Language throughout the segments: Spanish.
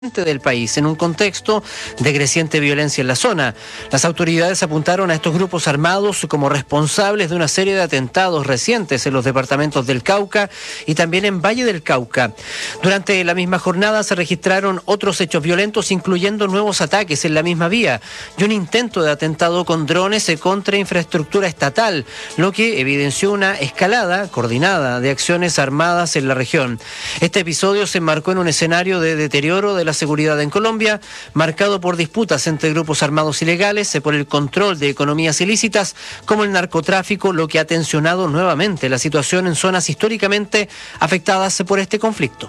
del país en un contexto de creciente violencia en la zona. Las autoridades apuntaron a estos grupos armados como responsables de una serie de atentados recientes en los departamentos del Cauca y también en Valle del Cauca. Durante la misma jornada se registraron otros hechos violentos, incluyendo nuevos ataques en la misma vía y un intento de atentado con drones contra infraestructura estatal, lo que evidenció una escalada coordinada de acciones armadas en la región. Este episodio se enmarcó en un escenario de deterioro de la seguridad en Colombia, marcado por disputas entre grupos armados ilegales, por el control de economías ilícitas como el narcotráfico, lo que ha tensionado nuevamente la situación en zonas históricamente afectadas por este conflicto.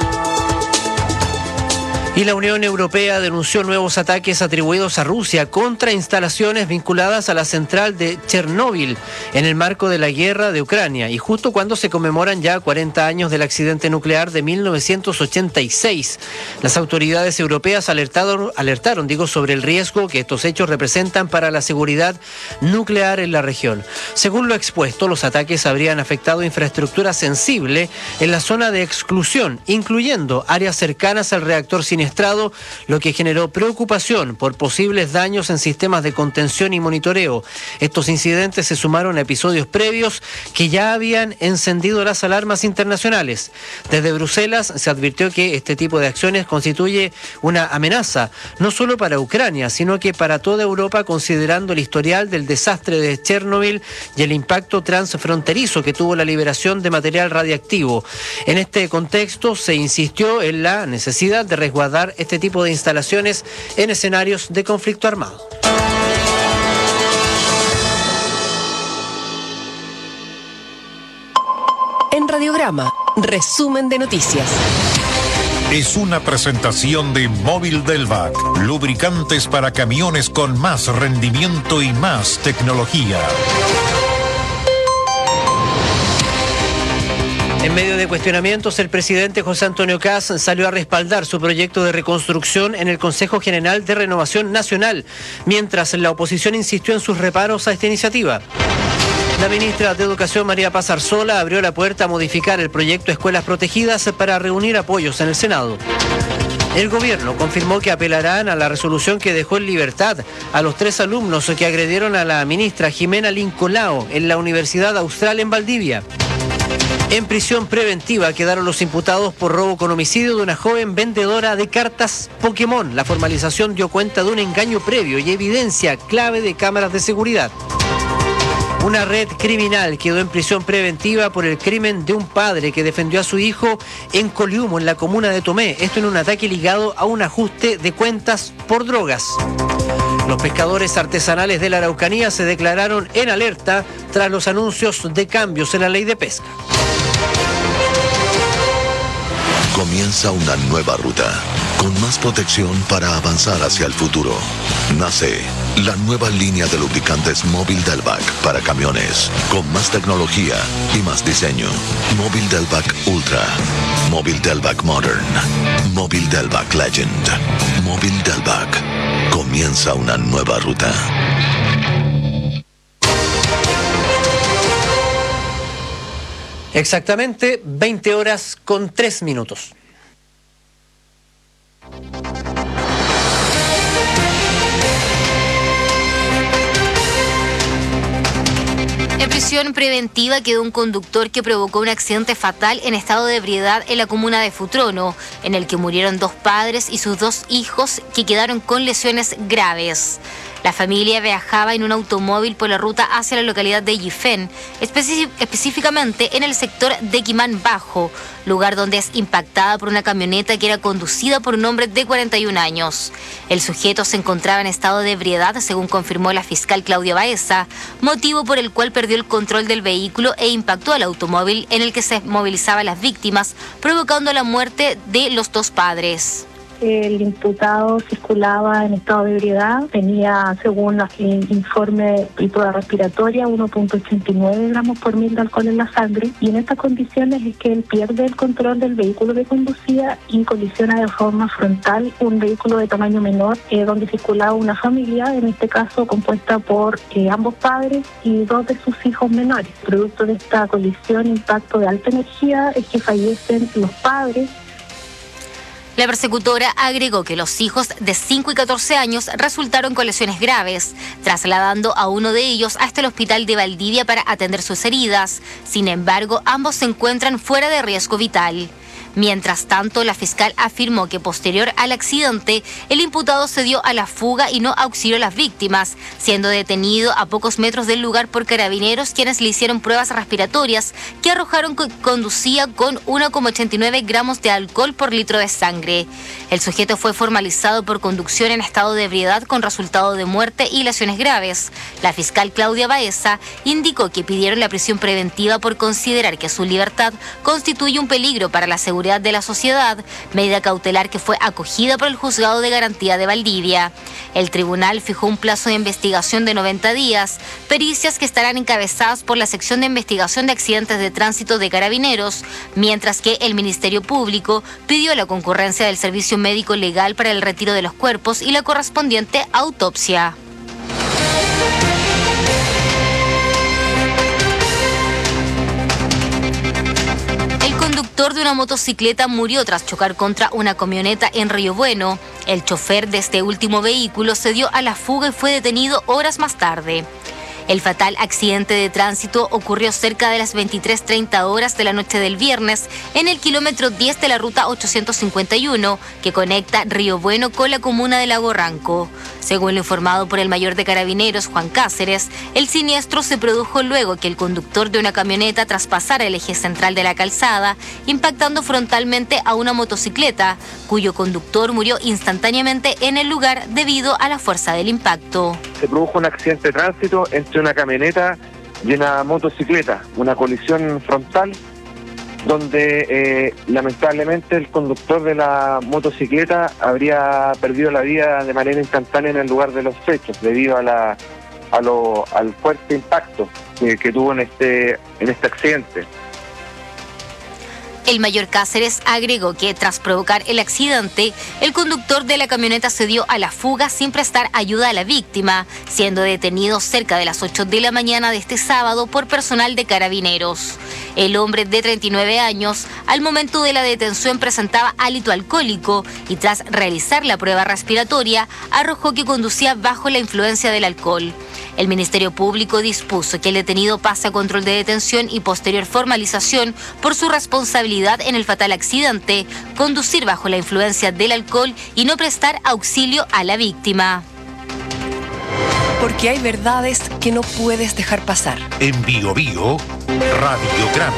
Y la Unión Europea denunció nuevos ataques atribuidos a Rusia contra instalaciones vinculadas a la central de Chernóbil en el marco de la guerra de Ucrania y justo cuando se conmemoran ya 40 años del accidente nuclear de 1986. Las autoridades europeas alertaron sobre el riesgo que estos hechos representan para la seguridad nuclear en la región. Según lo expuesto, los ataques habrían afectado infraestructura sensible en la zona de exclusión, incluyendo áreas cercanas al reactor siniestrado, lo que generó preocupación por posibles daños en sistemas de contención y monitoreo. Estos incidentes se sumaron a episodios previos que ya habían encendido las alarmas internacionales. Desde Bruselas se advirtió que este tipo de acciones constituye una amenaza, no solo para Ucrania, sino que para toda Europa, considerando el historial del desastre de Chernóbil y el impacto transfronterizo que tuvo la liberación de material radiactivo. En este contexto se insistió en la necesidad de resguardar este tipo de instalaciones en escenarios de conflicto armado. En Radiograma, resumen de noticias. Es una presentación de Móvil Delvac, lubricantes para camiones con más rendimiento y más tecnología. En medio de cuestionamientos, el presidente José Antonio Kast salió a respaldar su proyecto de reconstrucción en el Consejo General de Renovación Nacional, mientras la oposición insistió en sus reparos a esta iniciativa. La ministra de Educación, María Paz Arzola, abrió la puerta a modificar el proyecto Escuelas Protegidas para reunir apoyos en el Senado. El gobierno confirmó que apelarán a la resolución que dejó en libertad a los 3 alumnos que agredieron a la ministra Jimena Lincolao en la Universidad Austral en Valdivia. En prisión preventiva quedaron los imputados por robo con homicidio de una joven vendedora de cartas Pokémon. La formalización dio cuenta de un engaño previo y evidencia clave de cámaras de seguridad. Una red criminal quedó en prisión preventiva por el crimen de un padre que defendió a su hijo en Coliumo, en la comuna de Tomé. Esto en un ataque ligado a un ajuste de cuentas por drogas. Los pescadores artesanales de la Araucanía se declararon en alerta tras los anuncios de cambios en la ley de pesca. Comienza una nueva ruta, con más protección para avanzar hacia el futuro. Nace la nueva línea de lubricantes Móvil Delvac para camiones, con más tecnología y más diseño. Móvil Delvac Ultra, Móvil Delvac Modern, Móvil Delvac Legend, Móvil Delvac. Comienza una nueva ruta. Exactamente 20 horas con 3 minutos. En prisión preventiva quedó un conductor que provocó un accidente fatal en estado de ebriedad en la comuna de Futrono, en el que murieron 2 padres y sus 2 hijos que quedaron con lesiones graves. La familia viajaba en un automóvil por la ruta hacia la localidad de Yifén, específicamente en el sector de Quimán Bajo, lugar donde es impactada por una camioneta que era conducida por un hombre de 41 años. El sujeto se encontraba en estado de ebriedad, según confirmó la fiscal Claudia Baeza, motivo por el cual perdió el control del vehículo e impactó al automóvil en el que se movilizaban las víctimas, provocando la muerte de los 2 padres. El imputado circulaba en estado de ebriedad, tenía, según el informe de prueba respiratoria, 1.89 gramos por mil de alcohol en la sangre, y en estas condiciones es que él pierde el control del vehículo que conducía y colisiona de forma frontal un vehículo de tamaño menor, donde circulaba una familia, en este caso compuesta por ambos padres y 2 de sus hijos menores. Producto de esta colisión, impacto de alta energía, es que fallecen los padres. La persecutora agregó que los hijos de 5 y 14 años resultaron con lesiones graves, trasladando a uno de ellos hasta el hospital de Valdivia para atender sus heridas. Sin embargo, ambos se encuentran fuera de riesgo vital. Mientras tanto, la fiscal afirmó que posterior al accidente, el imputado se dio a la fuga y no auxilió a las víctimas, siendo detenido a pocos metros del lugar por carabineros, quienes le hicieron pruebas respiratorias que arrojaron que conducía con 1,89 gramos de alcohol por litro de sangre. El sujeto fue formalizado por conducción en estado de ebriedad con resultado de muerte y lesiones graves. La fiscal Claudia Baeza indicó que pidieron la prisión preventiva por considerar que su libertad constituye un peligro para la seguridad de la sociedad, medida cautelar que fue acogida por el Juzgado de Garantía de Valdivia. El tribunal fijó un plazo de investigación de 90 días, pericias que estarán encabezadas por la sección de investigación de accidentes de tránsito de Carabineros, mientras que el Ministerio Público pidió la concurrencia del servicio médico legal para el retiro de los cuerpos y la correspondiente autopsia. El conductor de una motocicleta murió tras chocar contra una camioneta en Río Bueno. El chofer de este último vehículo se dio a la fuga y fue detenido horas más tarde. El fatal accidente de tránsito ocurrió cerca de las 23:30 horas de la noche del viernes en el kilómetro 10 de la ruta 851 que conecta Río Bueno con la comuna de Lago Ranco. Según lo informado por el mayor de Carabineros, Juan Cáceres, el siniestro se produjo luego que el conductor de una camioneta traspasara el eje central de la calzada, impactando frontalmente a una motocicleta, cuyo conductor murió instantáneamente en el lugar debido a la fuerza del impacto. Se produjo un accidente de tránsito entre una camioneta y una motocicleta, una colisión frontal donde lamentablemente el conductor de la motocicleta habría perdido la vida de manera instantánea en el lugar de los hechos debido al fuerte impacto que tuvo en este accidente. El mayor Cáceres agregó que tras provocar el accidente, el conductor de la camioneta se dio a la fuga sin prestar ayuda a la víctima, siendo detenido cerca de las 8 de la mañana de este sábado por personal de Carabineros. El hombre de 39 años, al momento de la detención presentaba hálito alcohólico y tras realizar la prueba respiratoria, arrojó que conducía bajo la influencia del alcohol. El Ministerio Público dispuso que el detenido pase a control de detención y posterior formalización por su responsabilidad en el fatal accidente, conducir bajo la influencia del alcohol y no prestar auxilio a la víctima. Porque hay verdades que no puedes dejar pasar. En Bio Bio, Radiograma.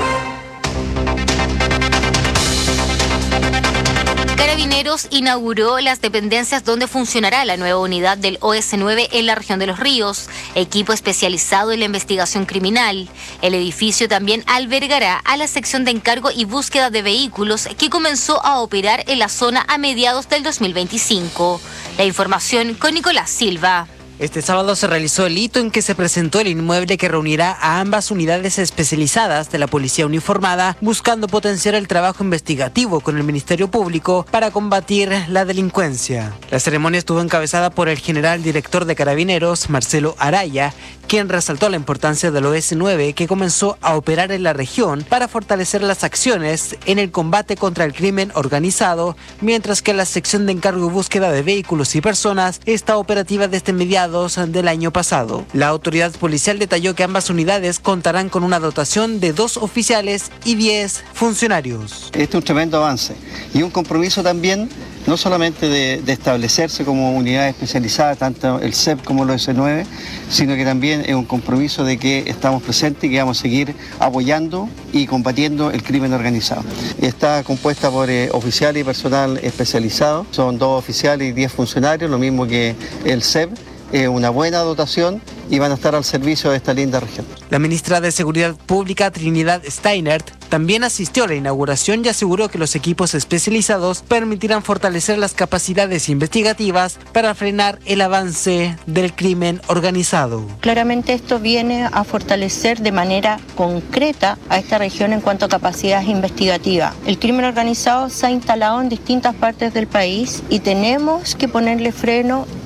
Carabineros inauguró las dependencias donde funcionará la nueva unidad del OS9 en la región de Los Ríos, equipo especializado en la investigación criminal. El edificio también albergará a la sección de encargo y búsqueda de vehículos que comenzó a operar en la zona a mediados del 2025. La información con Nicolás Silva. Este sábado se realizó el hito en que se presentó el inmueble que reunirá a ambas unidades especializadas de la policía uniformada, buscando potenciar el trabajo investigativo con el Ministerio Público para combatir la delincuencia. La ceremonia estuvo encabezada por el general director de Carabineros, Marcelo Araya, quien resaltó la importancia del OS9 que comenzó a operar en la región para fortalecer las acciones en el combate contra el crimen organizado, mientras que la sección de encargo y búsqueda de vehículos y personas está operativa desde mediados del año pasado. La autoridad policial detalló que ambas unidades contarán con una dotación de 2 oficiales y 10 funcionarios. Este es un tremendo avance y un compromiso también, no solamente de establecerse como unidad especializada, tanto el CEP como el OS9, sino que también es un compromiso de que estamos presentes y que vamos a seguir apoyando y combatiendo el crimen organizado. Está compuesta por oficiales y personal especializado, son 2 oficiales y 10 funcionarios, lo mismo que el CEP. Una buena dotación y van a estar al servicio de esta linda región. La ministra de Seguridad Pública, Trinidad Steinert, también asistió a la inauguración y aseguró que los equipos especializados permitirán fortalecer las capacidades investigativas para frenar el avance del crimen organizado. Claramente esto viene a fortalecer de manera concreta a esta región en cuanto a capacidades investigativas. El crimen organizado se ha instalado en distintas partes del país y tenemos que ponerle freno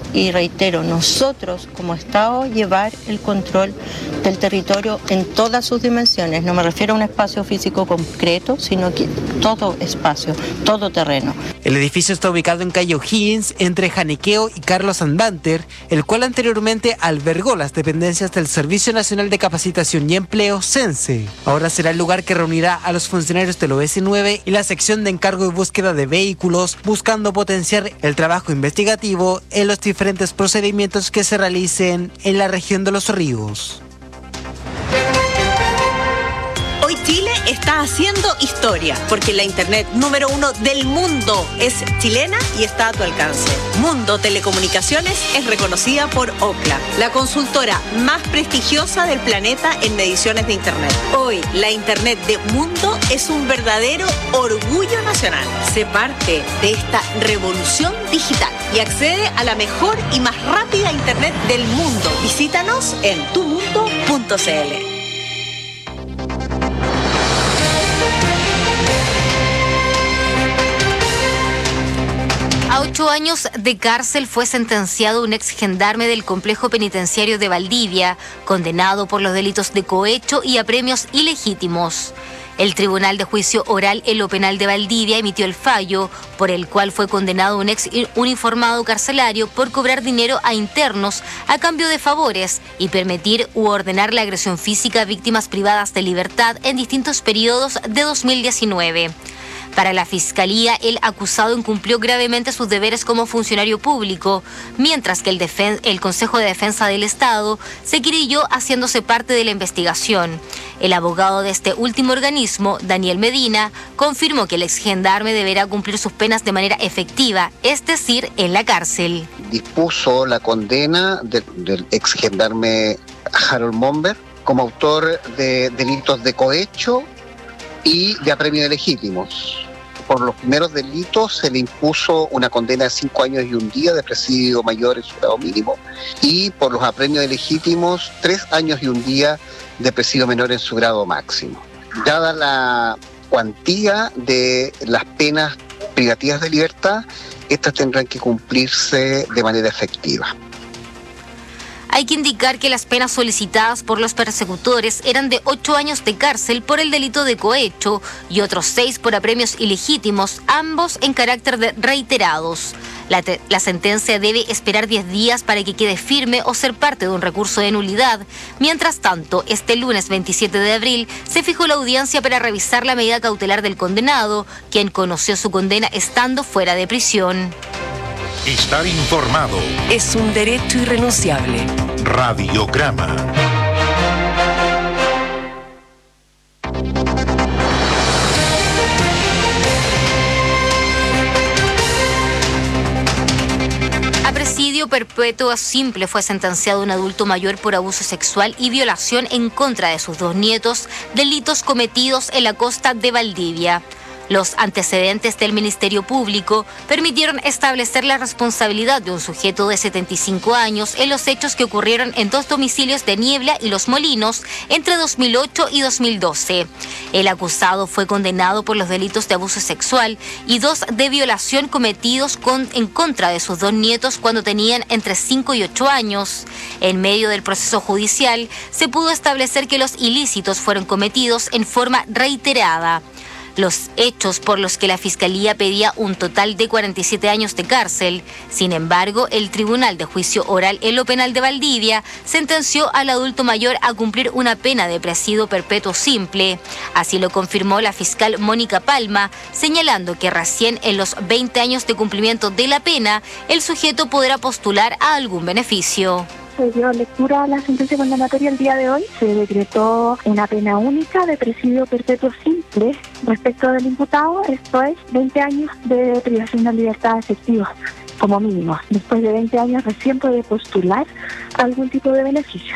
y reitero, nosotros como Estado llevar el control del territorio en todas sus dimensiones. No me refiero a un espacio físico concreto, sino que todo espacio, todo terreno. El edificio está ubicado en calle O'Higgins, entre Janiqueo y Carlos Anbanter, el cual anteriormente albergó las dependencias del Servicio Nacional de Capacitación y Empleo, SENSE. Ahora será el lugar que reunirá a los funcionarios del OS9 y la sección de encargo y búsqueda de vehículos, buscando potenciar el trabajo investigativo en los diferentes procedimientos que se realicen en la región de Los Ríos. Hoy Chile está haciendo historia, porque la internet número 1 del mundo es chilena y está a tu alcance. Mundo Telecomunicaciones es reconocida por Ookla, la consultora más prestigiosa del planeta en mediciones de internet. Hoy, la internet de Mundo es un verdadero orgullo nacional. Sé parte de esta revolución digital y accede a la mejor y más rápida internet del mundo. Visítanos en tumundo.cl. A 8 años de cárcel fue sentenciado un ex gendarme del complejo penitenciario de Valdivia, condenado por los delitos de cohecho y apremios ilegítimos. El Tribunal de Juicio Oral en lo Penal de Valdivia emitió el fallo, por el cual fue condenado un ex uniformado carcelario por cobrar dinero a internos a cambio de favores y permitir u ordenar la agresión física a víctimas privadas de libertad en distintos periodos de 2019. Para la Fiscalía, el acusado incumplió gravemente sus deberes como funcionario público, mientras que el Consejo de Defensa del Estado se querelló haciéndose parte de la investigación. El abogado de este último organismo, Daniel Medina, confirmó que el ex gendarme deberá cumplir sus penas de manera efectiva, es decir, en la cárcel. Dispuso la condena del ex gendarme Harold Momber como autor de delitos de cohecho y de apremio ilegítimos. Por los primeros delitos se le impuso una condena de 5 años y 1 día de presidio mayor en su grado mínimo, y por los apremios ilegítimos 3 años y 1 día de presidio menor en su grado máximo. Dada la cuantía de las penas privativas de libertad, estas tendrán que cumplirse de manera efectiva. Hay que indicar que las penas solicitadas por los persecutores eran de 8 años de cárcel por el delito de cohecho y otros 6 por apremios ilegítimos, ambos en carácter de reiterados. La sentencia debe esperar 10 días para que quede firme o ser parte de un recurso de nulidad. Mientras tanto, este lunes 27 de abril se fijó la audiencia para revisar la medida cautelar del condenado, quien conoció su condena estando fuera de prisión. Estar informado Es un derecho irrenunciable. Radiograma. A presidio perpetuo simple fue sentenciado un adulto mayor por abuso sexual y violación en contra de sus 2 nietos, delitos cometidos en la costa de Valdivia. Los antecedentes del Ministerio Público permitieron establecer la responsabilidad de un sujeto de 75 años en los hechos que ocurrieron en 2 domicilios de Niebla y Los Molinos entre 2008 y 2012. El acusado fue condenado por los delitos de abuso sexual y 2 de violación cometidos en contra de sus 2 nietos cuando tenían entre 5 y 8 años. En medio del proceso judicial, se pudo establecer que los ilícitos fueron cometidos en forma reiterada. Los hechos por los que la Fiscalía pedía un total de 47 años de cárcel. Sin embargo, el Tribunal de Juicio Oral en lo Penal de Valdivia sentenció al adulto mayor a cumplir una pena de presidio perpetuo simple. Así lo confirmó la fiscal Mónica Palma, señalando que recién en los 20 años de cumplimiento de la pena, el sujeto podrá postular a algún beneficio. Se dio lectura a la sentencia condenatoria el día de hoy. Se decretó una pena única de presidio perpetuo simple respecto del imputado, esto es 20 años de privación de libertad efectiva como mínimo. Después de 20 años recién puede postular algún tipo de beneficio.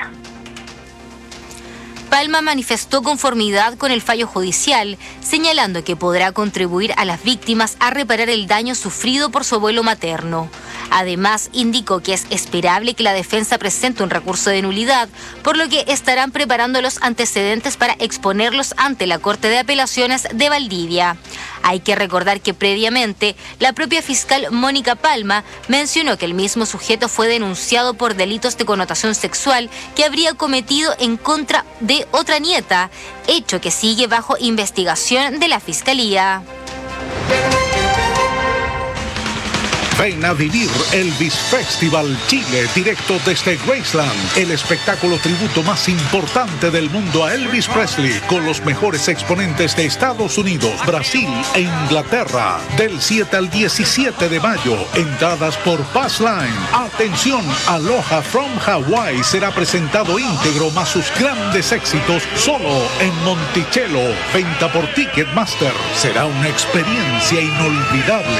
Palma manifestó conformidad con el fallo judicial, señalando que podrá contribuir a las víctimas a reparar el daño sufrido por su abuelo materno. Además, indicó que es esperable que la defensa presente un recurso de nulidad, por lo que estarán preparando los antecedentes para exponerlos ante la Corte de Apelaciones de Valdivia. Hay que recordar que previamente la propia fiscal Mónica Palma mencionó que el mismo sujeto fue denunciado por delitos de connotación sexual que habría cometido en contra de otra nieta, hecho que sigue bajo investigación de la Fiscalía. Ven a vivir Elvis Festival Chile directo desde Graceland, el espectáculo tributo más importante del mundo a Elvis Presley, con los mejores exponentes de Estados Unidos, Brasil e Inglaterra, del 7 al 17 de mayo, entradas por Passline. Atención, Aloha from Hawaii será presentado íntegro más sus grandes éxitos solo en Monticello, venta por Ticketmaster. Será una experiencia inolvidable.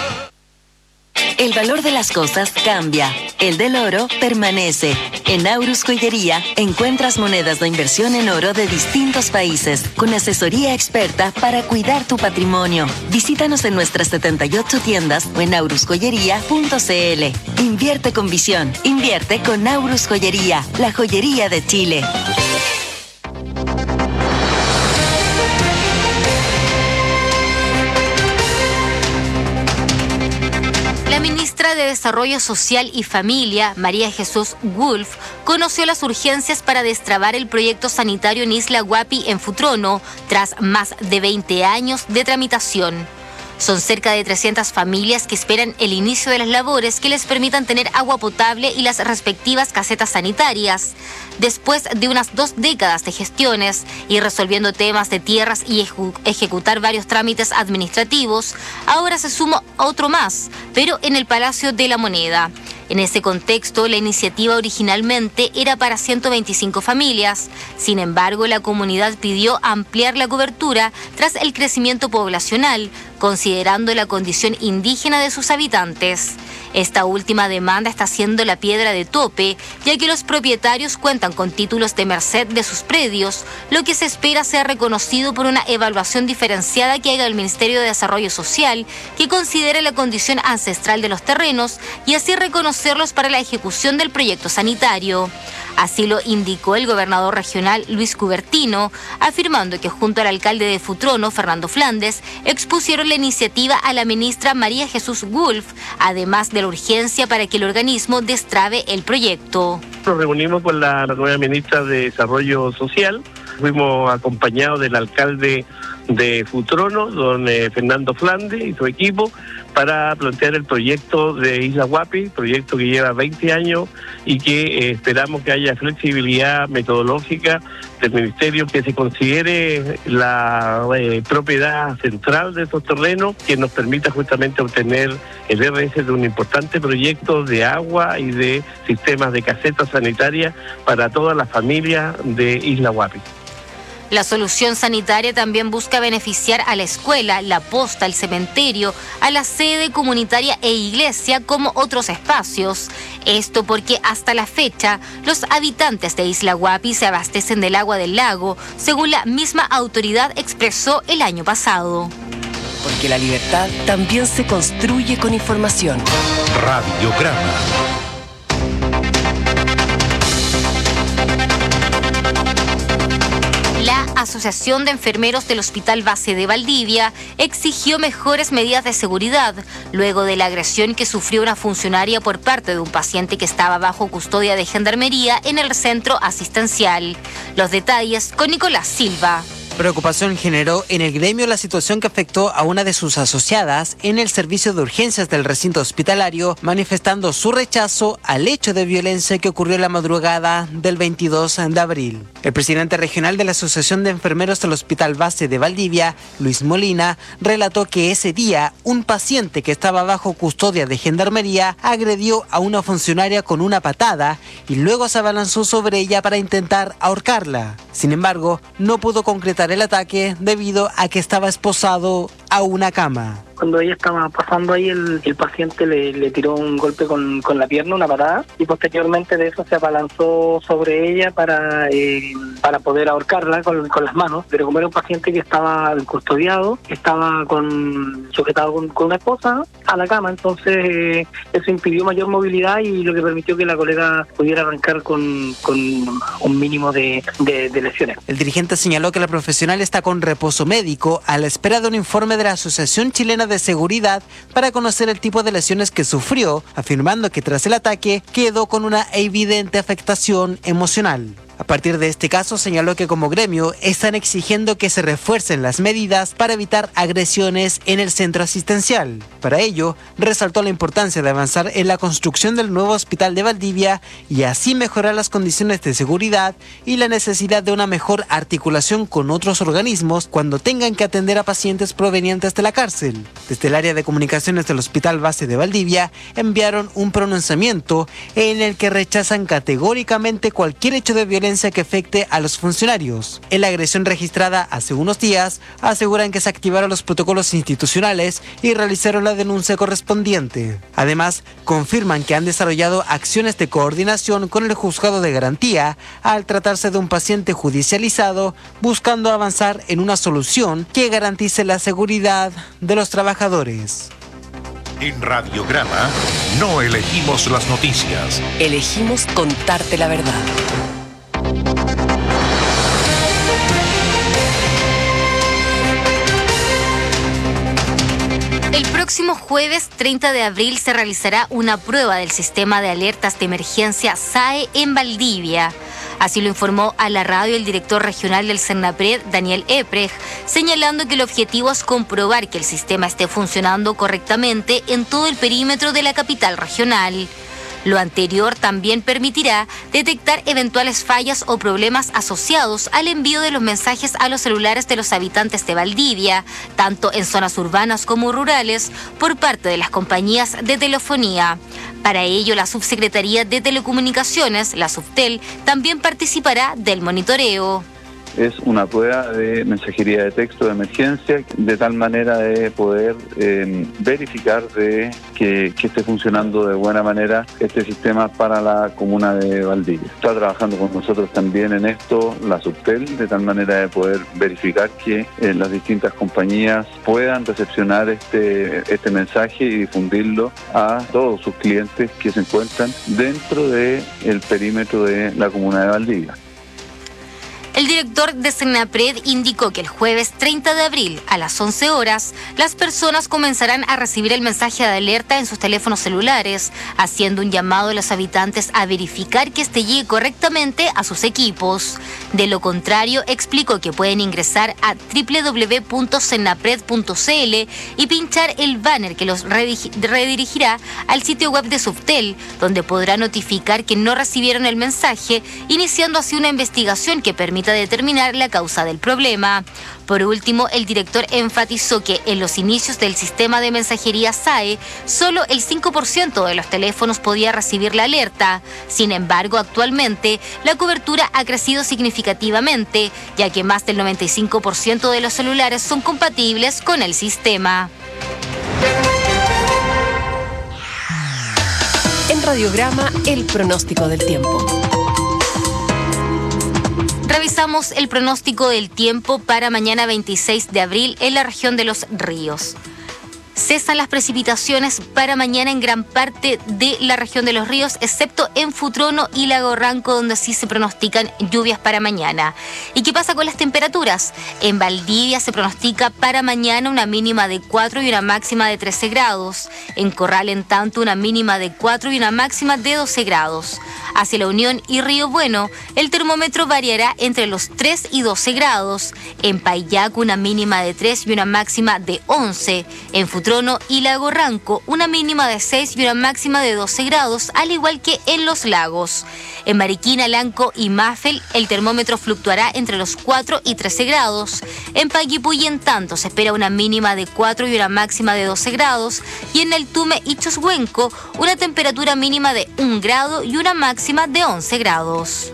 El valor de las cosas cambia, el del oro permanece. En Aurus Joyería encuentras monedas de inversión en oro de distintos países, con asesoría experta para cuidar tu patrimonio. Visítanos en nuestras 78 tiendas o en aurusjoyería.cl. Invierte con visión, invierte con Aurus Joyería, la joyería de Chile. La ministra de Desarrollo Social y Familia, María Jesús Wolf, conoció las urgencias para destrabar el proyecto sanitario en Isla Huapi en Futrono, tras más de 20 años de tramitación. Son cerca de 300 familias que esperan el inicio de las labores que les permitan tener agua potable y las respectivas casetas sanitarias. Después de unas 2 décadas de gestiones y resolviendo temas de tierras y ejecutar varios trámites administrativos, ahora se suma otro más, pero en el Palacio de la Moneda. En ese contexto, la iniciativa originalmente era para 125 familias. Sin embargo, la comunidad pidió ampliar la cobertura tras el crecimiento poblacional, considerando la condición indígena de sus habitantes. Esta última demanda está siendo la piedra de tope, ya que los propietarios cuentan con títulos de merced de sus predios, lo que se espera sea reconocido por una evaluación diferenciada que haga el Ministerio de Desarrollo Social, que considere la condición ancestral de los terrenos y así reconocerlos para la ejecución del proyecto sanitario. Así lo indicó el gobernador regional Luis Cubertino, afirmando que junto al alcalde de Futrono, Fernando Flandes, expusieron la iniciativa a la ministra María Jesús Wolf, además de la urgencia para que el organismo destrabe el proyecto. Nos reunimos con la nueva ministra de Desarrollo Social, fuimos acompañados del alcalde de Futrono, don Fernando Flandes y su equipo, para plantear el proyecto de Isla Huapi, proyecto que lleva 20 años y que esperamos que haya flexibilidad metodológica del Ministerio, que se considere la propiedad central de estos terrenos, que nos permita justamente obtener el RS de un importante proyecto de agua y de sistemas de casetas sanitarias para todas las familias de Isla Huapi. La solución sanitaria también busca beneficiar a la escuela, la posta, el cementerio, a la sede comunitaria e iglesia como otros espacios. Esto porque hasta la fecha los habitantes de Isla Huapi se abastecen del agua del lago, según la misma autoridad expresó el año pasado. Porque la libertad también se construye con información. Radiograma. La Asociación de Enfermeros del Hospital Base de Valdivia exigió mejores medidas de seguridad luego de la agresión que sufrió una funcionaria por parte de un paciente que estaba bajo custodia de Gendarmería en el centro asistencial. Los detalles con Nicolás Silva. Preocupación generó en el gremio la situación que afectó a una de sus asociadas en el servicio de urgencias del recinto hospitalario, manifestando su rechazo al hecho de violencia que ocurrió la madrugada del 22 de abril. El presidente regional de la Asociación de Enfermeros del Hospital Base de Valdivia, Luis Molina, relató que ese día un paciente que estaba bajo custodia de Gendarmería agredió a una funcionaria con una patada y luego se abalanzó sobre ella para intentar ahorcarla. Sin embargo, no pudo concretar el ataque debido a que estaba esposado a una cama. Cuando ella estaba pasando ahí, el paciente le tiró un golpe con la pierna, una patada, y posteriormente de eso se abalanzó sobre ella para poder ahorcarla con las manos. Pero como era un paciente que estaba custodiado, estaba sujetado con una esposa a la cama, entonces eso impidió mayor movilidad y lo que permitió que la colega pudiera arrancar con un mínimo de lesiones. El dirigente señaló que la profesional está con reposo médico a la espera de un informe de la Asociación Chilena de Seguridad para conocer el tipo de lesiones que sufrió, afirmando que tras el ataque quedó con una evidente afectación emocional. A partir de este caso, señaló que como gremio están exigiendo que se refuercen las medidas para evitar agresiones en el centro asistencial. Para ello, resaltó la importancia de avanzar en la construcción del nuevo hospital de Valdivia y así mejorar las condiciones de seguridad y la necesidad de una mejor articulación con otros organismos cuando tengan que atender a pacientes provenientes de la cárcel. Desde el área de comunicaciones del Hospital Base de Valdivia enviaron un pronunciamiento en el que rechazan categóricamente cualquier hecho de violencia que afecte a los funcionarios. En la agresión registrada hace unos días, aseguran que se activaron los protocolos institucionales y realizaron la denuncia correspondiente. Además, confirman que han desarrollado acciones de coordinación con el juzgado de garantía al tratarse de un paciente judicializado, buscando avanzar en una solución que garantice la seguridad de los trabajadores. En Radiograma no elegimos las noticias. Elegimos contarte la verdad. El próximo jueves 30 de abril se realizará una prueba del sistema de alertas de emergencia SAE en Valdivia. Así lo informó a la radio el director regional del Cernapred, Daniel Eprej, señalando que el objetivo es comprobar que el sistema esté funcionando correctamente en todo el perímetro de la capital regional. Lo anterior también permitirá detectar eventuales fallas o problemas asociados al envío de los mensajes a los celulares de los habitantes de Valdivia, tanto en zonas urbanas como rurales, por parte de las compañías de telefonía. Para ello, la Subsecretaría de Telecomunicaciones, la Subtel, también participará del monitoreo. Es una prueba de mensajería de texto de emergencia, de tal manera de poder verificar de que esté funcionando de buena manera este sistema para la comuna de Valdivia. Está trabajando con nosotros también en esto la Subtel, de tal manera de poder verificar que las distintas compañías puedan recepcionar este mensaje y difundirlo a todos sus clientes que se encuentran dentro del perímetro de la comuna de Valdivia. El director de Cernapred indicó que el jueves 30 de abril a las 11 horas, las personas comenzarán a recibir el mensaje de alerta en sus teléfonos celulares, haciendo un llamado a los habitantes a verificar que este llegue correctamente a sus equipos. De lo contrario, explicó que pueden ingresar a www.cernapred.cl y pinchar el banner que los redirigirá al sitio web de Subtel, donde podrá notificar que no recibieron el mensaje, iniciando así una investigación que permita determinar la causa del problema. Por último, el director enfatizó que en los inicios del sistema de mensajería SAE, solo el 5% de los teléfonos podía recibir la alerta. Sin embargo, actualmente, la cobertura ha crecido significativamente, ya que más del 95% de los celulares son compatibles con el sistema. En Radiograma, el pronóstico del tiempo. Revisamos el pronóstico del tiempo para mañana 26 de abril en la región de Los Ríos. Cesan las precipitaciones para mañana en gran parte de la región de Los Ríos, excepto en Futrono y Lago Ranco, donde sí se pronostican lluvias para mañana. ¿Y qué pasa con las temperaturas? En Valdivia se pronostica para mañana una mínima de 4 y una máxima de 13 grados. En Corral, en tanto, una mínima de 4 y una máxima de 12 grados. Hacia La Unión y Río Bueno, el termómetro variará entre los 3 y 12 grados. En Payaco, una mínima de 3 y una máxima de 11. En Futrono y Lago Ranco, una mínima de 6 y una máxima de 12 grados, al igual que en Los Lagos. En Mariquina, Lanco y Mafel, el termómetro fluctuará entre los 4 y 13 grados. En Paguipulli, en tanto, se espera una mínima de 4 y una máxima de 12 grados. Y en Neltume y Choshuenco, una temperatura mínima de 1 grado y una máxima de 11 grados.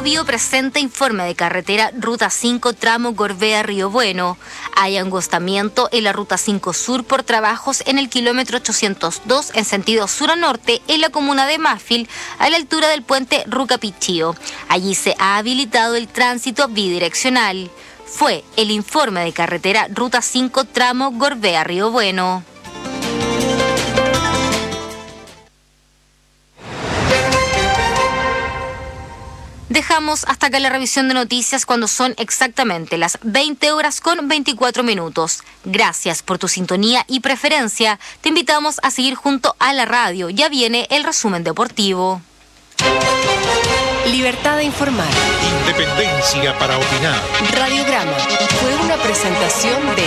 Biobío presenta informe de carretera Ruta 5 tramo Gorbea-Río Bueno. Hay angostamiento en la Ruta 5 Sur por trabajos en el kilómetro 802 en sentido sur a norte en la comuna de Mafil, a la altura del puente Rucapichío. Allí se ha habilitado el tránsito bidireccional. Fue el informe de carretera Ruta 5 tramo Gorbea-Río Bueno. Dejamos hasta acá la revisión de noticias cuando son exactamente las 20:24. Gracias por tu sintonía y preferencia. Te invitamos a seguir junto a la radio. Ya viene el resumen deportivo. Libertad de informar. Independencia para opinar. Radiograma fue una presentación de...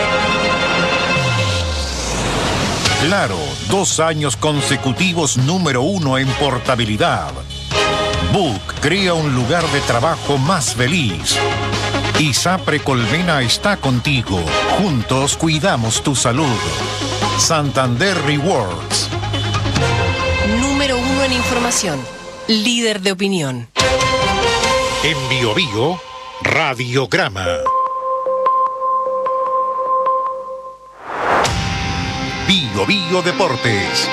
Claro, 2 años consecutivos número 1 en portabilidad. Book crea un lugar de trabajo más feliz. ISAPRE Colmena está contigo. Juntos cuidamos tu salud. Santander Rewards. Número 1 en información. Líder de opinión. En Biobío, Radiograma. Biobío Deportes.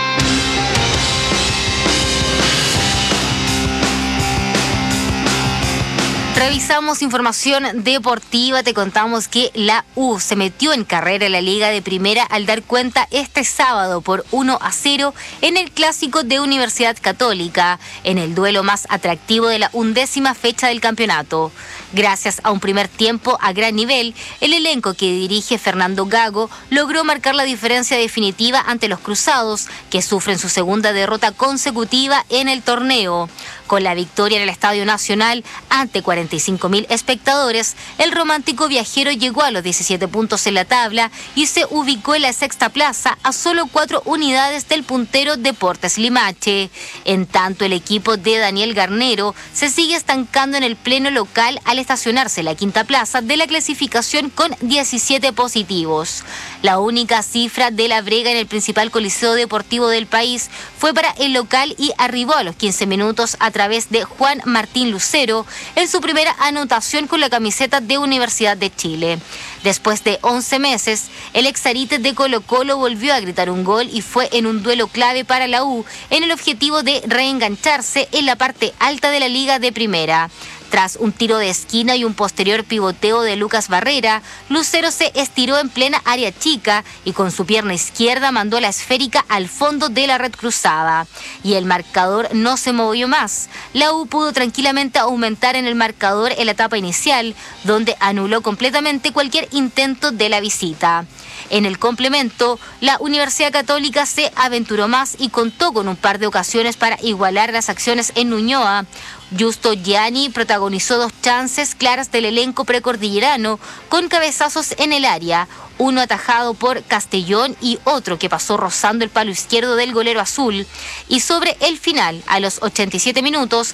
Revisamos información deportiva, te contamos que la U se metió en carrera en la Liga de Primera al dar cuenta este sábado por 1-0 en el clásico de Universidad Católica, en el duelo más atractivo de la 11ª fecha del campeonato. Gracias a un primer tiempo a gran nivel, el elenco que dirige Fernando Gago logró marcar la diferencia definitiva ante los cruzados, que sufren su segunda derrota consecutiva en el torneo. Con la victoria en el Estadio Nacional ante 45.000 espectadores, el romántico viajero llegó a los 17 puntos en la tabla y se ubicó en la 6ª plaza a solo 4 unidades del puntero Deportes Limache. En tanto, el equipo de Daniel Garnero se sigue estancando en el pleno local al estacionarse en la 5ª plaza de la clasificación con 17 positivos. La única cifra de la brega en el principal coliseo deportivo del país fue para el local y arribó a los 15 minutos a través de Juan Martín Lucero en su primera anotación con la camiseta de Universidad de Chile. Después de 11 meses, el exarite de Colo-Colo volvió a gritar un gol y fue en un duelo clave para la U en el objetivo de reengancharse en la parte alta de la Liga de Primera. Tras un tiro de esquina y un posterior pivoteo de Lucas Barrera, Lucero se estiró en plena área chica y con su pierna izquierda mandó la esférica al fondo de la red cruzada. Y el marcador no se movió más. La U pudo tranquilamente aumentar en el marcador en la etapa inicial, donde anuló completamente cualquier intento de la visita. En el complemento, la Universidad Católica se aventuró más y contó con un par de ocasiones para igualar las acciones en Ñuñoa. Justo Gianni protagonizó 2 chances claras del elenco precordillerano con cabezazos en el área, uno atajado por Castellón y otro que pasó rozando el palo izquierdo del golero azul. Y sobre el final, a los 87 minutos,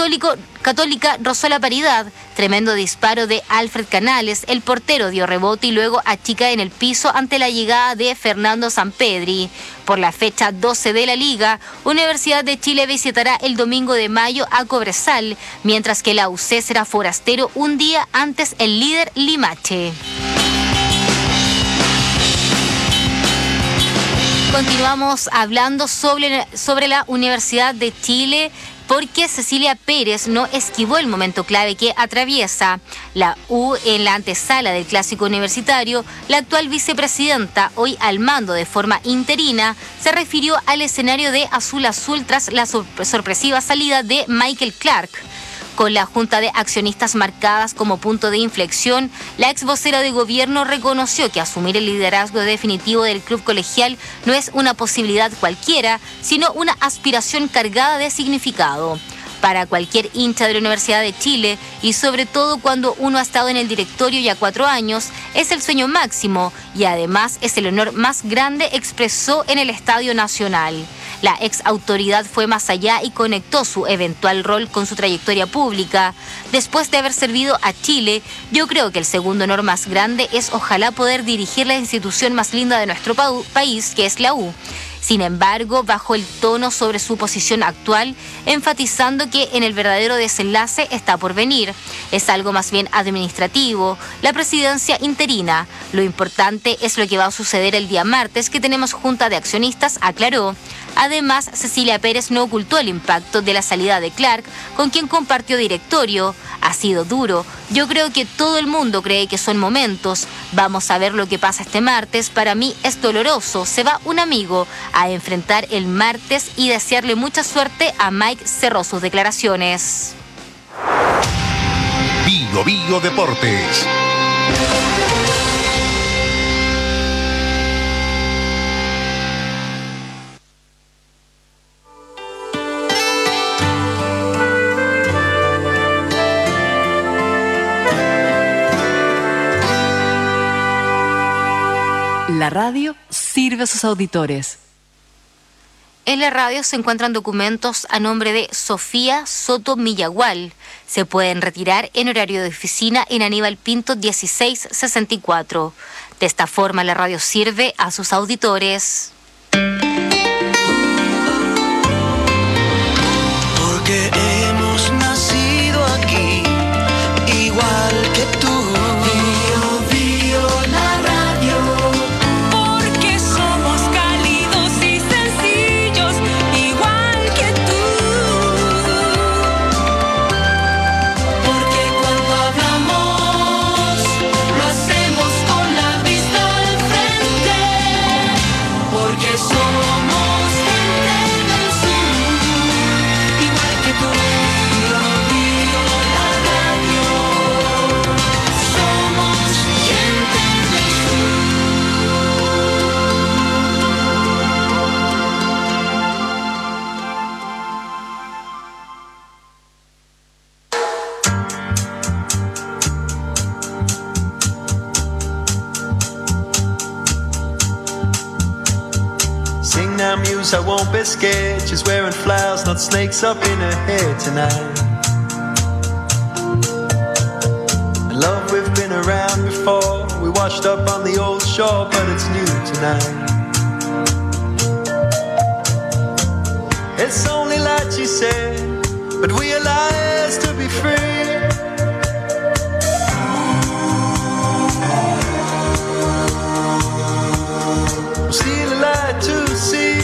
Católica rozó la paridad. Tremendo disparo de Alfred Canales, el portero dio rebote y luego achica en el piso ante la llegada de Fernando Sampedri. Por la fecha 12 de la Liga, Universidad de Chile visitará el domingo de mayo a Cobresal, mientras que la UC será forastero un día antes el líder Limache. Continuamos hablando sobre la Universidad de Chile, porque Cecilia Pérez no esquivó el momento clave que atraviesa la U en la antesala del clásico universitario. La actual vicepresidenta, hoy al mando de forma interina, se refirió al escenario de Azul Azul tras la sorpresiva salida de Michael Clark. Con la Junta de Accionistas marcadas como punto de inflexión, la ex vocera de gobierno reconoció que asumir el liderazgo definitivo del club colegial no es una posibilidad cualquiera, sino una aspiración cargada de significado. Para cualquier hincha de la Universidad de Chile, y sobre todo cuando uno ha estado en el directorio ya 4 años, es el sueño máximo y además es el honor más grande, expresó en el Estadio Nacional. La ex autoridad fue más allá y conectó su eventual rol con su trayectoria pública. Después de haber servido a Chile, yo creo que el segundo honor más grande es ojalá poder dirigir la institución más linda de nuestro país, que es la U. Sin embargo, bajó el tono sobre su posición actual, enfatizando que en el verdadero desenlace está por venir. Es algo más bien administrativo, la presidencia interina. Lo importante es lo que va a suceder el día martes, que tenemos junta de accionistas, aclaró. Además, Cecilia Pérez no ocultó el impacto de la salida de Clark, con quien compartió directorio. Ha sido duro. Yo creo que todo el mundo cree que son momentos. Vamos a ver lo que pasa este martes. Para mí es doloroso. Se va un amigo a enfrentar el martes y desearle mucha suerte a Mike, cerró sus declaraciones. Bio Bio Deportes. La radio sirve a sus auditores. En la radio se encuentran documentos a nombre de Sofía Soto Millagual. Se pueden retirar en horario de oficina en Aníbal Pinto 1664. De esta forma la radio sirve a sus auditores. Porque hemos nacido aquí, igual que tú. I won't be scared. She's wearing flowers, not snakes up in her hair tonight. And love, we've been around before. We washed up on the old shore, but it's new tonight. It's only light, she said, but we are liars to be free. We're still alive to see.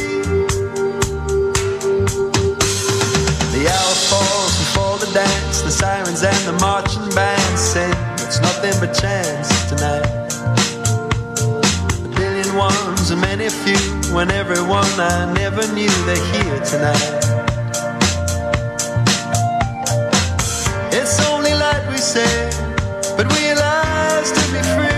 The hour falls before the dance. The sirens and the marching band sing. It's nothing but chance tonight. A billion ones and many few. When everyone I never knew, they're here tonight. It's only light, we say, but we are liars to be free.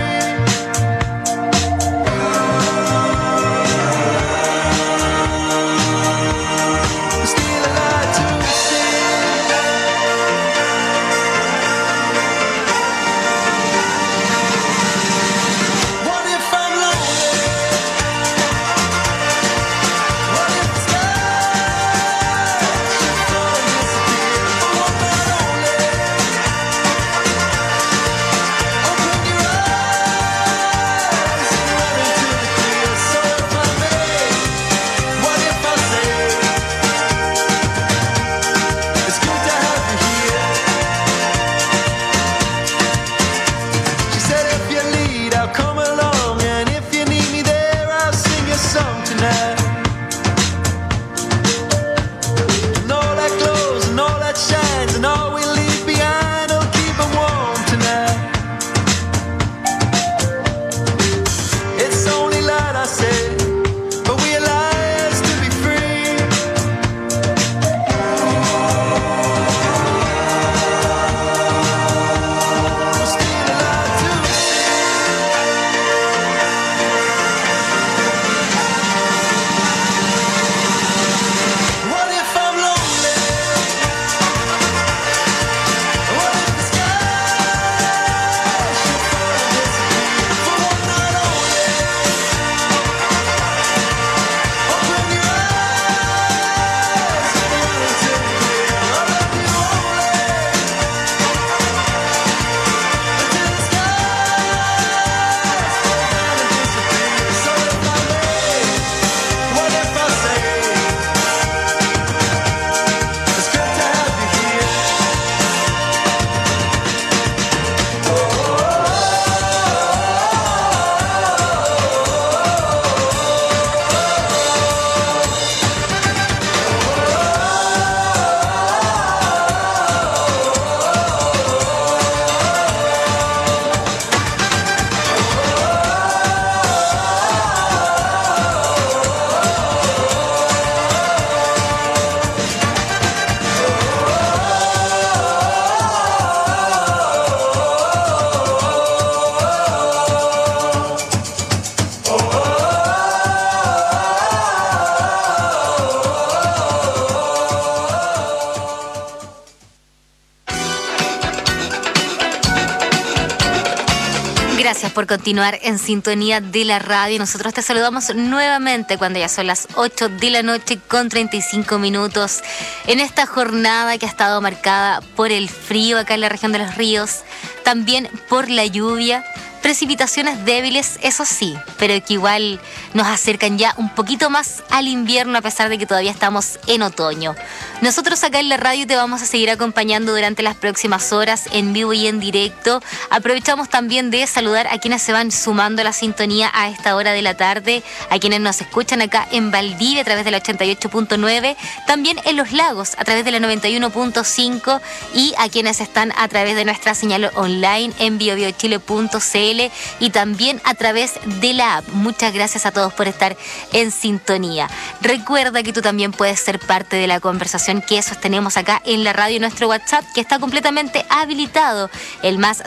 Gracias por continuar en sintonía de la radio. Nosotros te saludamos nuevamente cuando ya son las 8 de la noche con 35 minutos en esta jornada que ha estado marcada por el frío acá en la región de Los Ríos, también por la lluvia. Precipitaciones débiles, eso sí, pero que igual nos acercan ya un poquito más al invierno a pesar de que todavía estamos en otoño. Nosotros acá en la radio te vamos a seguir acompañando durante las próximas horas en vivo y en directo. Aprovechamos también de saludar a quienes se van sumando a la sintonía a esta hora de la tarde, a quienes nos escuchan acá en Valdivia a través de la 88.9, también en Los Lagos a través de la 91.5 y a quienes están a través de nuestra señal online en biobiochile.cl y también a través de la app. Muchas gracias a todos por estar en sintonía. Recuerda que tú también puedes ser parte de la conversación que sostenemos acá en la radio, nuestro WhatsApp que está completamente habilitado, el más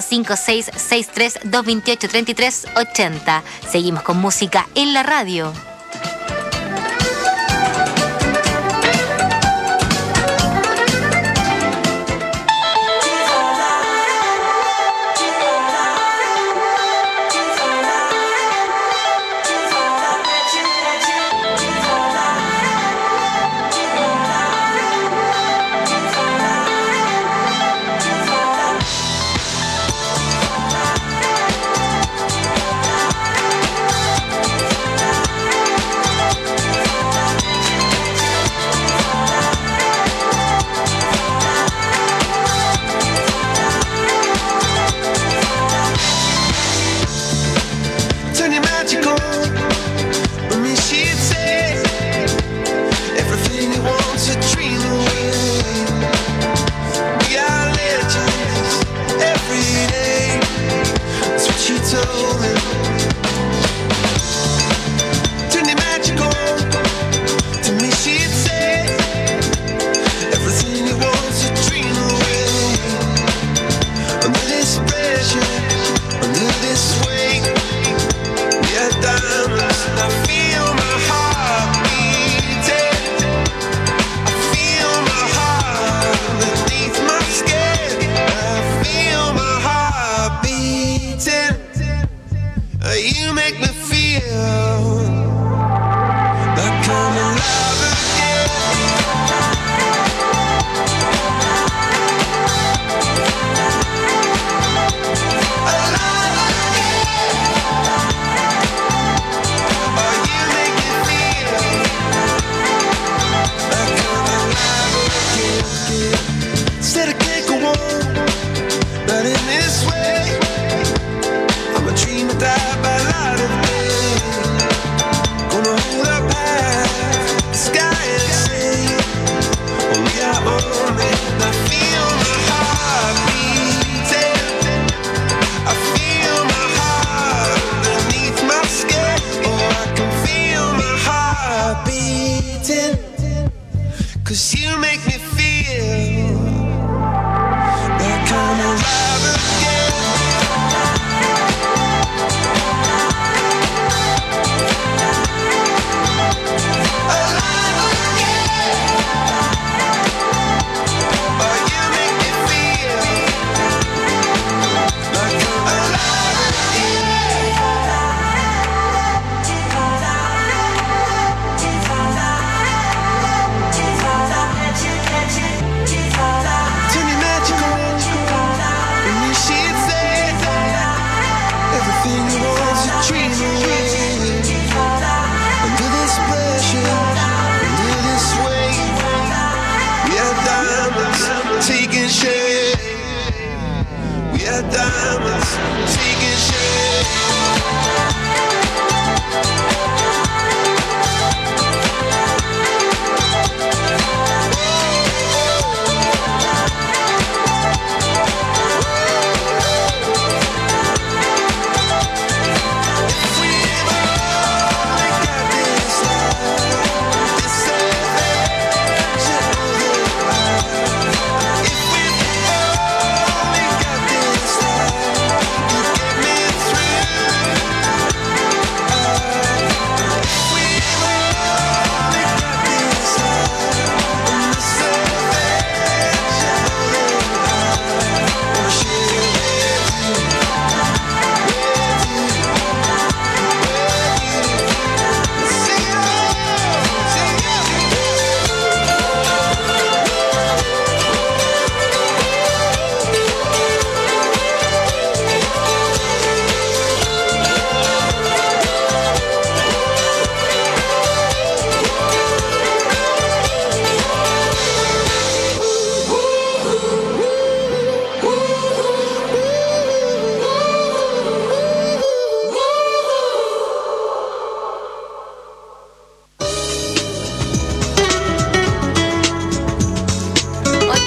5663-228-3380. Seguimos con música en la radio.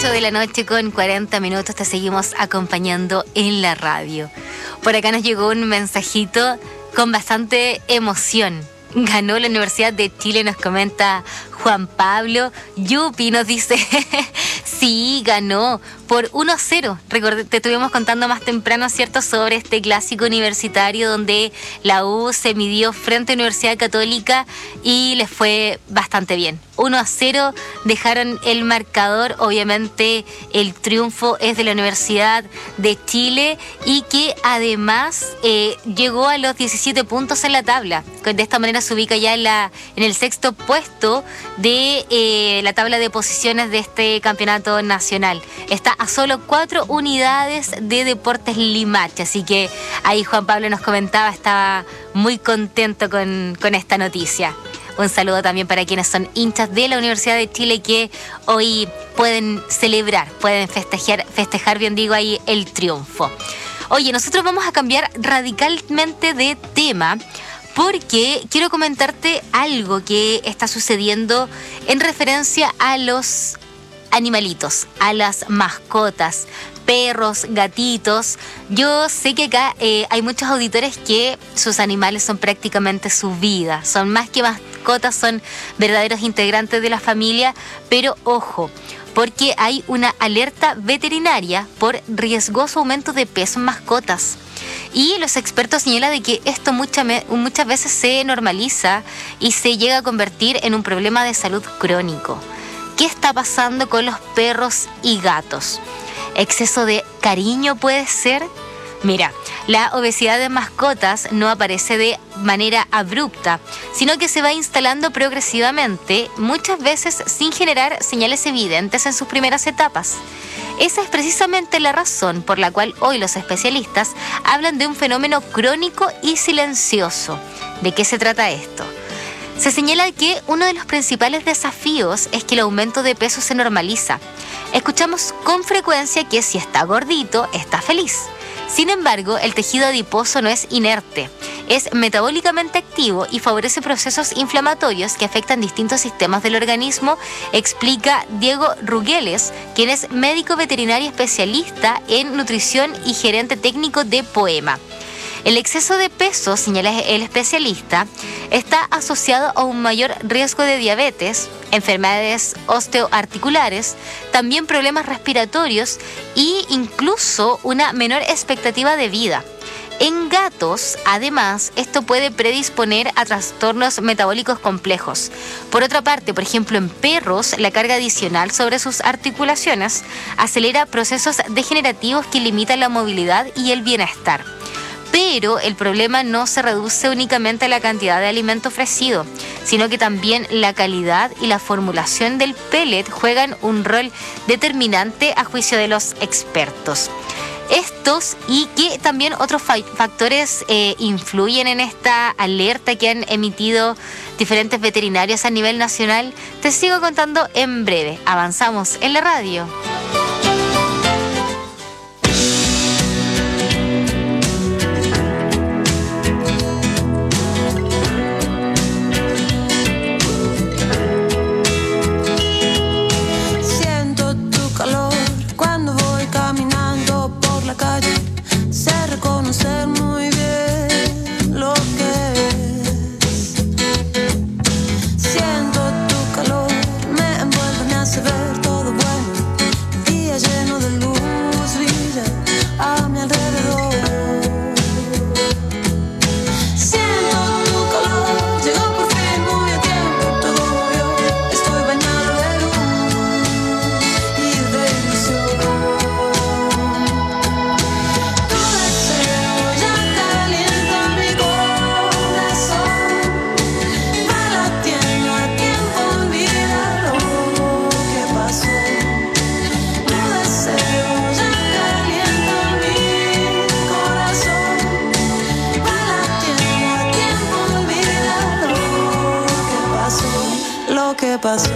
8 de la noche con 40 minutos, te seguimos acompañando en la radio. Por acá nos llegó un mensajito con bastante emoción. Ganó la Universidad de Chile, nos comenta Juan Pablo. Yupi nos dice, sí, ganó por 1-0. Te estuvimos contando más temprano, ¿cierto?, sobre este clásico universitario donde la U se midió frente a Universidad Católica y les fue bastante bien. 1-0 dejaron el marcador. Obviamente el triunfo es de la Universidad de Chile y que además llegó a los 17 puntos en la tabla. De esta manera se ubica ya en el sexto puesto de la tabla de posiciones de este campeonato nacional. Está a solo 4 unidades de Deportes Limache, así que ahí Juan Pablo nos comentaba, estaba muy contento con esta noticia. Un saludo también para quienes son hinchas de la Universidad de Chile que hoy pueden celebrar, pueden festejar bien digo ahí el triunfo. Oye, nosotros vamos a cambiar radicalmente de tema porque quiero comentarte algo que está sucediendo en referencia a los animalitos, a las mascotas, perros, gatitos. Yo sé que acá hay muchos auditores que sus animales son prácticamente su vida, son más que mascotas, son verdaderos integrantes de la familia, pero ojo, porque hay una alerta veterinaria por riesgoso aumento de peso en mascotas. Y los expertos señalan de que esto muchas veces se normaliza y se llega a convertir en un problema de salud crónico. ¿Qué está pasando con los perros y gatos? ¿Exceso de cariño puede ser? Mira, la obesidad de mascotas no aparece de manera abrupta, sino que se va instalando progresivamente, muchas veces sin generar señales evidentes en sus primeras etapas. Esa es precisamente la razón por la cual hoy los especialistas hablan de un fenómeno crónico y silencioso. ¿De qué se trata esto? Se señala que uno de los principales desafíos es que el aumento de peso se normaliza. Escuchamos con frecuencia que si está gordito, está feliz. Sin embargo, el tejido adiposo no es inerte, es metabólicamente activo y favorece procesos inflamatorios que afectan distintos sistemas del organismo, explica Diego Rugueles, quien es médico veterinario especialista en nutrición y gerente técnico de Poema. El exceso de peso, señala el especialista, está asociado a un mayor riesgo de diabetes, enfermedades osteoarticulares, también problemas respiratorios e incluso una menor expectativa de vida. En gatos, además, esto puede predisponer a trastornos metabólicos complejos. Por otra parte, por ejemplo, en perros, la carga adicional sobre sus articulaciones acelera procesos degenerativos que limitan la movilidad y el bienestar. Pero el problema no se reduce únicamente a la cantidad de alimento ofrecido, sino que también la calidad y la formulación del pellet juegan un rol determinante a juicio de los expertos. Estos y que también otros factores influyen en esta alerta que han emitido diferentes veterinarios a nivel nacional. Te sigo contando en breve. Avanzamos en la radio. Pasó.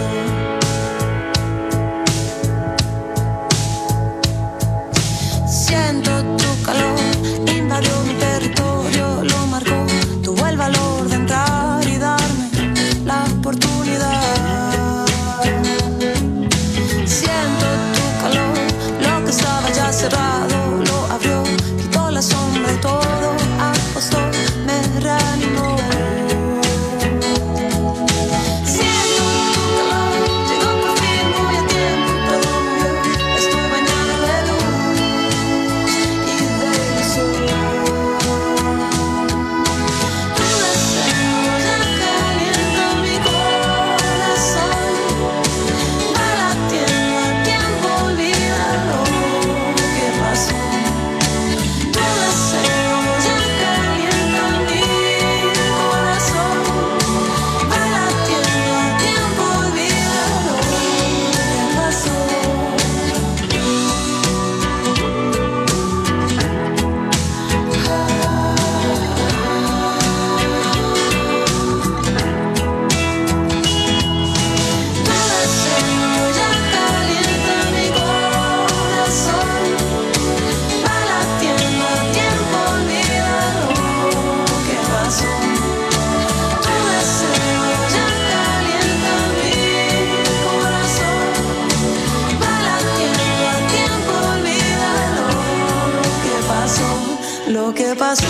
Siento tu calor, invadió mi territorio, lo marcó. Tuvo el valor de entrar y darme la oportunidad. Siento tu calor. lo que pasó.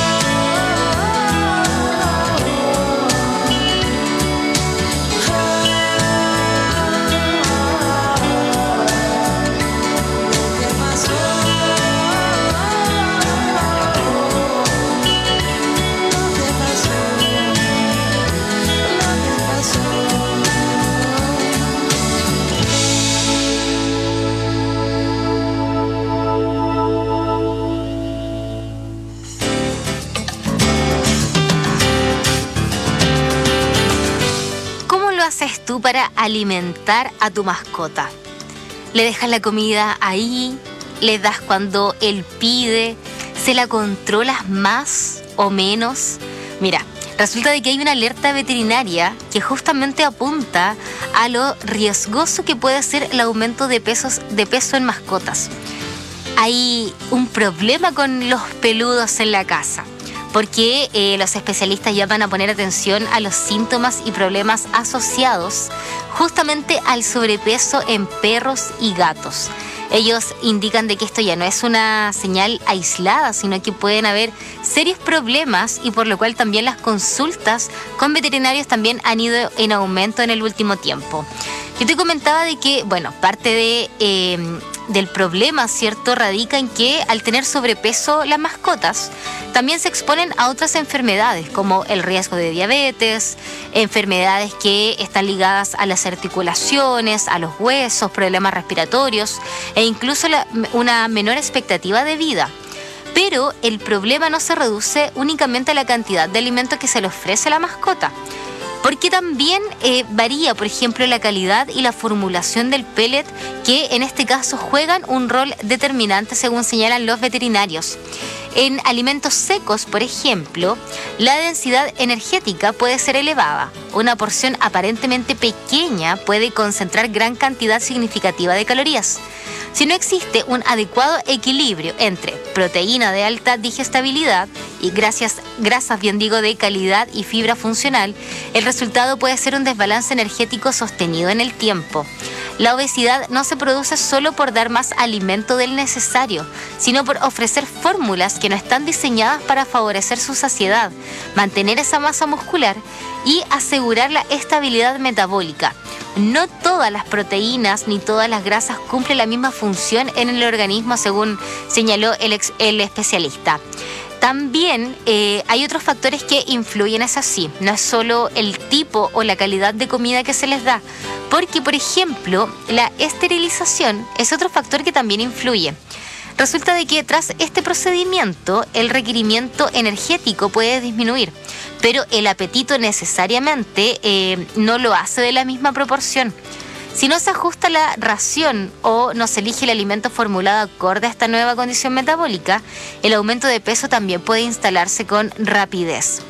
haces tú para alimentar a tu mascota? ¿Le dejas la comida ahí? ¿Le das cuando él pide? ¿Se la controlas más o menos? Mira, resulta de que hay una alerta veterinaria que justamente apunta a lo riesgoso que puede ser el aumento de peso en mascotas. Hay un problema con los peludos en la casa, porque los especialistas llaman a poner atención a los síntomas y problemas asociados justamente al sobrepeso en perros y gatos. Ellos indican de que esto ya no es una señal aislada, sino que pueden haber serios problemas y por lo cual también las consultas con veterinarios también han ido en aumento en el último tiempo. Yo te comentaba de que, bueno, parte del problema, ¿cierto?, radica en que al tener sobrepeso las mascotas también se exponen a otras enfermedades como el riesgo de diabetes, enfermedades que están ligadas a las articulaciones, a los huesos, problemas respiratorios e incluso una menor expectativa de vida. Pero el problema no se reduce únicamente a la cantidad de alimentos que se le ofrece a la mascota, porque también varía, por ejemplo, la calidad y la formulación del pellet, que en este caso juegan un rol determinante según señalan los veterinarios. En alimentos secos, por ejemplo, la densidad energética puede ser elevada. Una porción aparentemente pequeña puede concentrar gran cantidad significativa de calorías. Si no existe un adecuado equilibrio entre proteína de alta digestibilidad y grasas de calidad y fibra funcional, el resultado puede ser un desbalance energético sostenido en el tiempo. La obesidad no se produce solo por dar más alimento del necesario, sino por ofrecer fórmulas que no están diseñadas para favorecer su saciedad, mantener esa masa muscular y asegurar la estabilidad metabólica. No todas las proteínas ni todas las grasas cumplen la misma función en el organismo, según señaló el especialista. También hay otros factores que influyen, es así. No es solo el tipo o la calidad de comida que se les da, porque, por ejemplo, la esterilización es otro factor que también influye. Resulta de que tras este procedimiento el requerimiento energético puede disminuir, pero el apetito necesariamente no lo hace de la misma proporción. Si no se ajusta la ración o no se elige el alimento formulado acorde a esta nueva condición metabólica, el aumento de peso también puede instalarse con rapidez.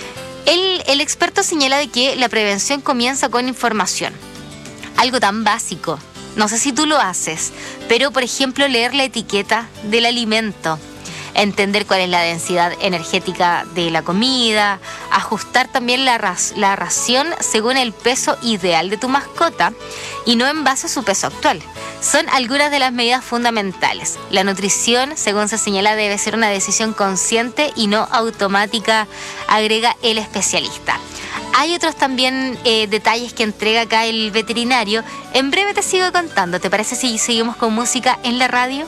El experto señala de que la prevención comienza con información. Algo tan básico. No sé si tú lo haces, pero por ejemplo leer la etiqueta del alimento, entender cuál es la densidad energética de la comida, ajustar también la ración según el peso ideal de tu mascota y no en base a su peso actual. Son algunas de las medidas fundamentales. La nutrición, según se señala, debe ser una decisión consciente y no automática, agrega el especialista. Hay otros también detalles que entrega acá el veterinario. En breve te sigo contando. ¿Te parece si seguimos con música en la radio?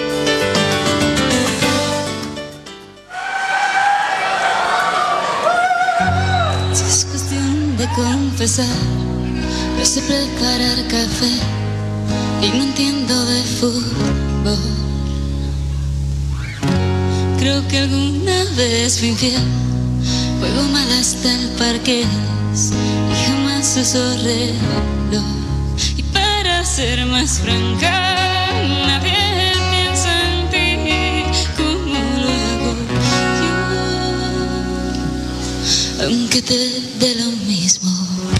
Si es cuestión de confesar, no sé preparar café y no entiendo de fútbol. Creo que alguna vez fui infiel. Juego mal hasta el parqués y jamás uso reloj. Y para ser más franca, nadie piensa en ti como lo hago yo, aunque te dé lo mismo.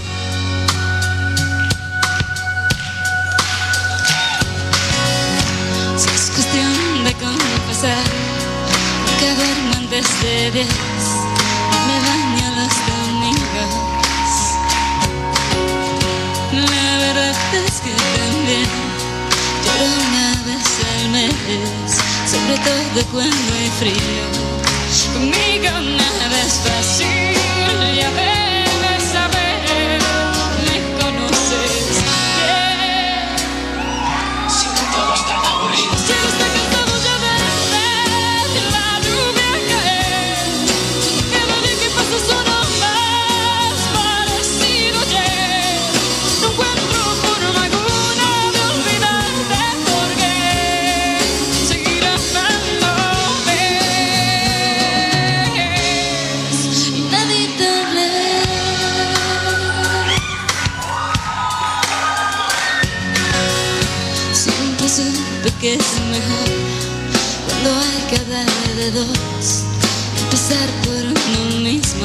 Si es cuestión de confesar, que duermo antes de 10. Me baño los domingos. La verdad es que también lloro una vez al mes, sobre todo cuando hay frío. Conmigo nada es fácil, ya debes saber, me conoces bien. Siento todo está aburrido. Si no está cansado ya de ver la lluvia caer, cada día que pasa solo más parecido ayer. No encuentro forma alguna de olvidarte porque seguir amándome. Inevitable. Siempre supe que es mejor cuando hay que hablar de dos, empezar por uno mismo.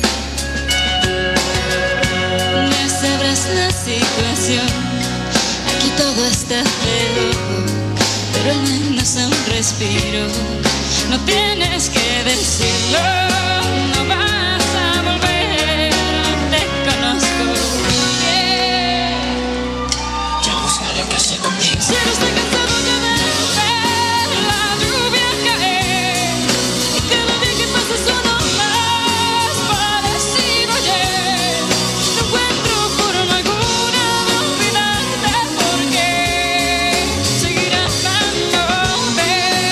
Ya sabrás la situación, aquí todo está feo, pero al menos un respiro. No tienes que decirlo, no vas a volver, te conozco bien. Ya buscaré qué hacer contigo. Si no estoy cansado ya de ver la lluvia caer, y cada día que pasa solo más parecido ayer. No encuentro forma alguna de olvidarte porque seguir amándote.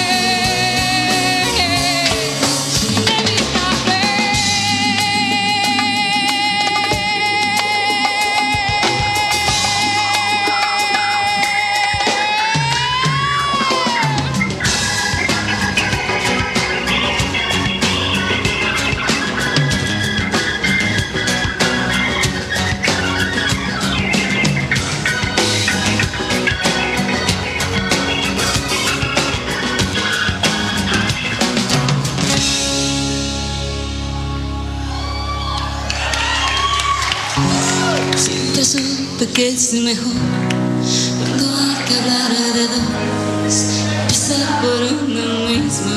Siempre supe que es mejor cuando hay que hablar de dos, empezar por uno mismo.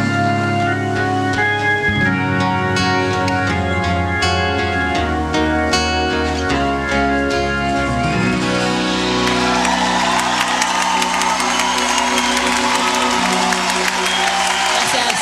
Gracias.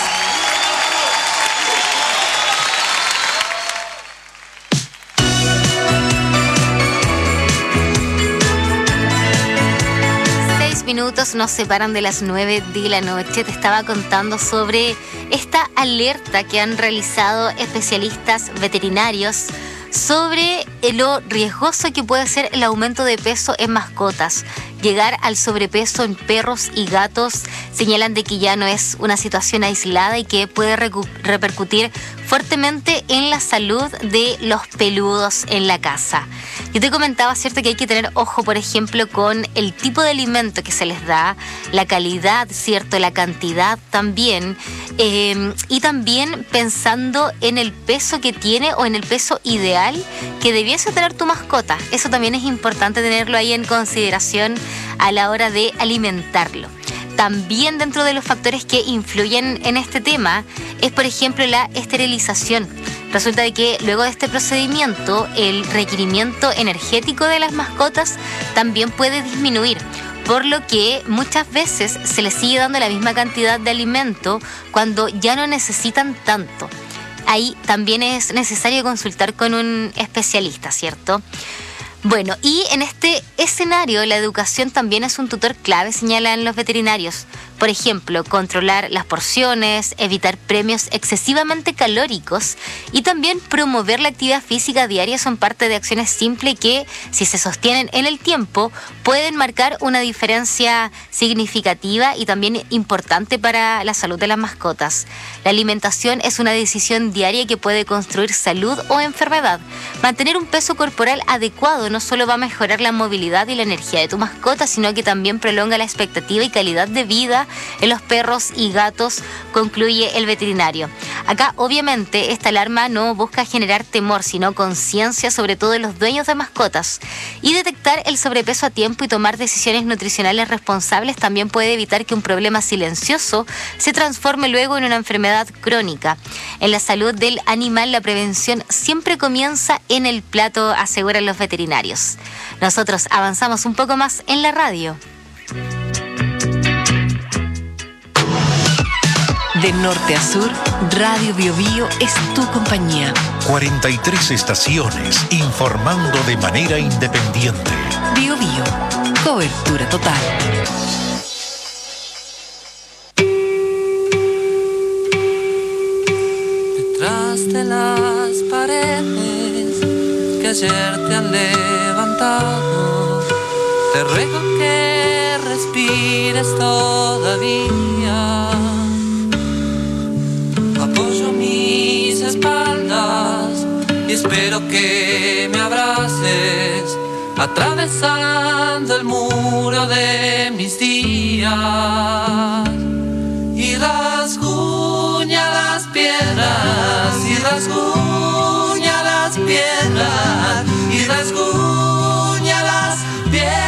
6 minutos nos separan de las 9 de la noche. Te estaba contando sobre esta alerta que han realizado especialistas veterinarios sobre lo riesgoso que puede ser el aumento de peso en mascotas. Llegar al sobrepeso en perros y gatos señalan de que ya no es una situación aislada y que puede repercutir fuertemente en la salud de los peludos en la casa. Yo te comentaba, ¿cierto?, que hay que tener ojo, por ejemplo, con el tipo de alimento que se les da, la calidad, ¿cierto?, la cantidad también, y también pensando en el peso que tiene o en el peso ideal que debiese tener tu mascota. Eso también es importante tenerlo ahí en consideración a la hora de alimentarlo. También dentro de los factores que influyen en este tema es, por ejemplo, la esterilización. Resulta de que luego de este procedimiento el requerimiento energético de las mascotas también puede disminuir, por lo que muchas veces se les sigue dando la misma cantidad de alimento cuando ya no necesitan tanto. Ahí también es necesario consultar con un especialista, ¿cierto? Bueno, y en este escenario la educación también es un tutor clave, señalan los veterinarios. Por ejemplo, controlar las porciones, evitar premios excesivamente calóricos y también promover la actividad física diaria son parte de acciones simples que, si se sostienen en el tiempo, pueden marcar una diferencia significativa y también importante para la salud de las mascotas. La alimentación es una decisión diaria que puede construir salud o enfermedad. Mantener un peso corporal adecuado no solo va a mejorar la movilidad y la energía de tu mascota, sino que también prolonga la expectativa y calidad de vida en los perros y gatos, concluye el veterinario. Acá, obviamente, esta alarma no busca generar temor, sino conciencia, sobre todo de los dueños de mascotas. Y detectar el sobrepeso a tiempo y tomar decisiones nutricionales responsables también puede evitar que un problema silencioso se transforme luego en una enfermedad crónica. En la salud del animal, la prevención siempre comienza en el plato, aseguran los veterinarios. Nosotros avanzamos un poco más en la radio. De norte a sur, Radio Bio Bio es tu compañía. 43 estaciones informando de manera independiente. Bio Bio, cobertura total. Detrás de las paredes que ayer te han levantado, te ruego que respires todavía. Apoyo mis espaldas y espero que me abraces, atravesando el muro de mis días. Y rasguña las piedras, y rasguña las piedras, y rasguña las piedras.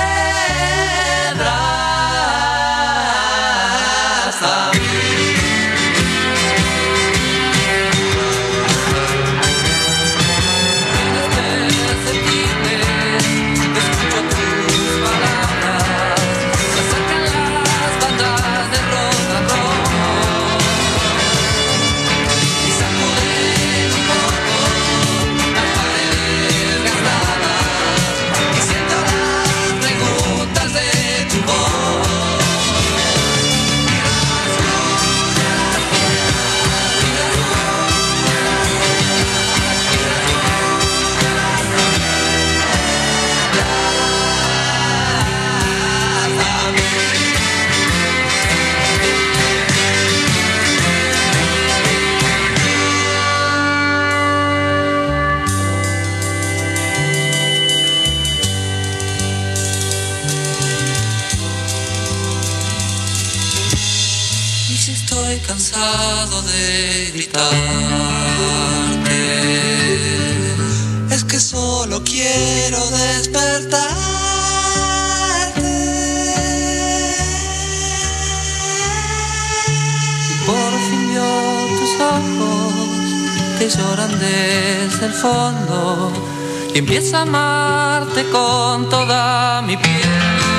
Cansado de gritarte, es que solo quiero despertarte. Y por fin vio tus ojos que lloran desde el fondo y empiezo a amarte con toda mi piel.